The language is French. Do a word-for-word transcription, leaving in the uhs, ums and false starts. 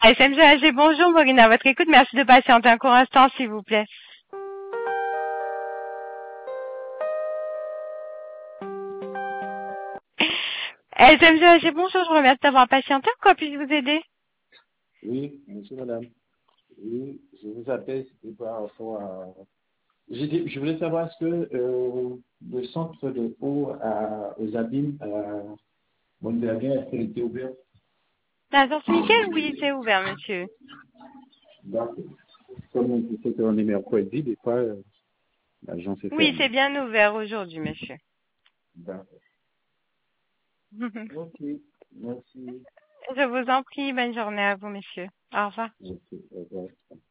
S M G A G, bonjour, Maureen, à votre écoute. Merci de patienter un court instant, s'il vous plaît. S M G A G, bonjour, je vous remercie d'avoir patienté. En quoi puis-je vous aider? Oui, monsieur, madame. Oui, je vous appelle, c'était par rapport à... Je, dis- je voulais savoir, est-ce que euh, le centre de eau à, aux Abîmes, à Montpellier, est-ce qu'il était ouvert? La source Michael? Oui, c'est ouvert, monsieur. D'accord. Comme on sait qu'on est mercredi, des fois, euh, l'agence est Oui, fermée. c'est bien ouvert aujourd'hui, monsieur. D'accord. Ok, merci. Je vous en prie, bonne journée à vous, monsieur. Au revoir. Merci. Au revoir.